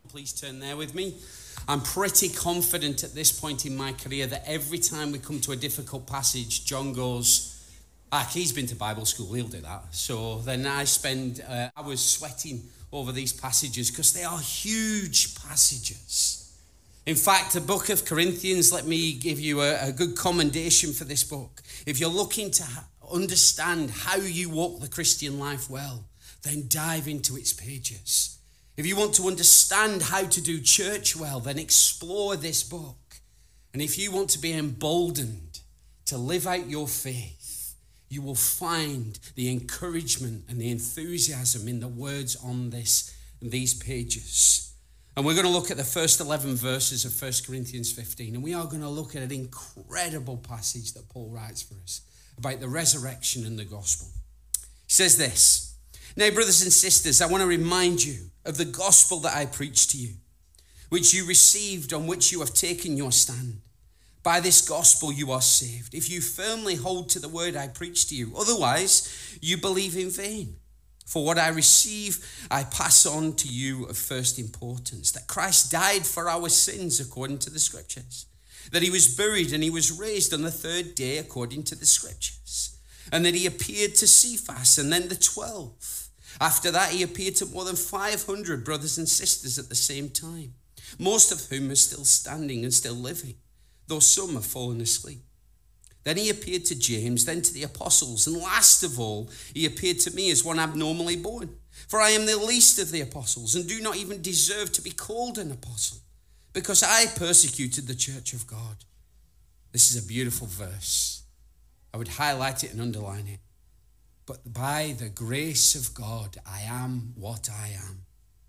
Please turn there with me. I'm pretty confident at this point in my career that every time we come to a difficult passage, John goes, he's been to Bible school, he'll do that. So then I spend hours sweating over these passages because they are huge passages. In fact, the book of Corinthians, let me give you a good commendation for this book. If you're looking to understand how you walk the Christian life well, then dive into its pages. If you want to understand how to do church well, then explore this book. And if you want to be emboldened to live out your faith, you will find the encouragement and the enthusiasm in the words on these pages. And we're going to look at the first 11 verses of 1 Corinthians 15. And we are going to look at an incredible passage that Paul writes for us about the resurrection and the gospel. He says this, "Now, brothers and sisters, I want to remind you of the gospel that I preached to you, which you received, on which you have taken your stand. By this gospel you are saved, if you firmly hold to the word I preached to you. Otherwise, you believe in vain. For what I receive, I pass on to you of first importance, that Christ died for our sins according to the scriptures, that he was buried and he was raised on the third day according to the scriptures, and that he appeared to Cephas and then the 12. After that, he appeared to more than 500 brothers and sisters at the same time, most of whom are still standing and still living, though some have fallen asleep. Then he appeared to James, then to the apostles, and last of all, he appeared to me as one abnormally born. For I am the least of the apostles and do not even deserve to be called an apostle, because I persecuted the church of God." This is a beautiful verse. I would highlight it and underline it. "But by the grace of God, I am what I am.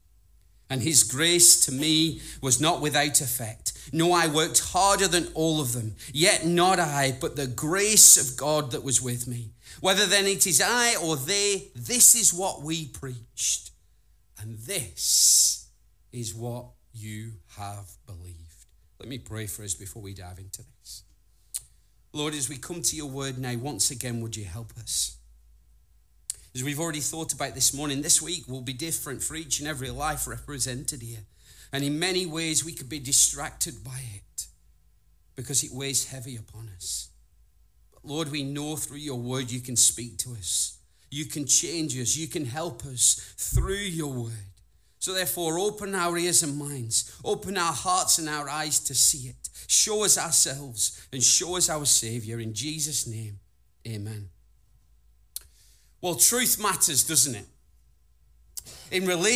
And his grace to me was not without effect. No, I worked harder than all of them. Yet not I, but the grace of God that was with me. Whether then it is I or they, this is what we preached. And this is what you have believed." Let me pray for us before we dive into this. Lord, as we come to your word now, once again, would you help us? As we've already thought about this morning, this week will be different for each and every life represented here. And in many ways, we could be distracted by it because it weighs heavy upon us. But Lord, we know through your word you can speak to us. You can change us. You can help us through your word. So therefore, open our ears and minds. Open our hearts and our eyes to see it. Show us ourselves and show us our Savior. In Jesus' name, amen. Well, truth matters, doesn't it? In relation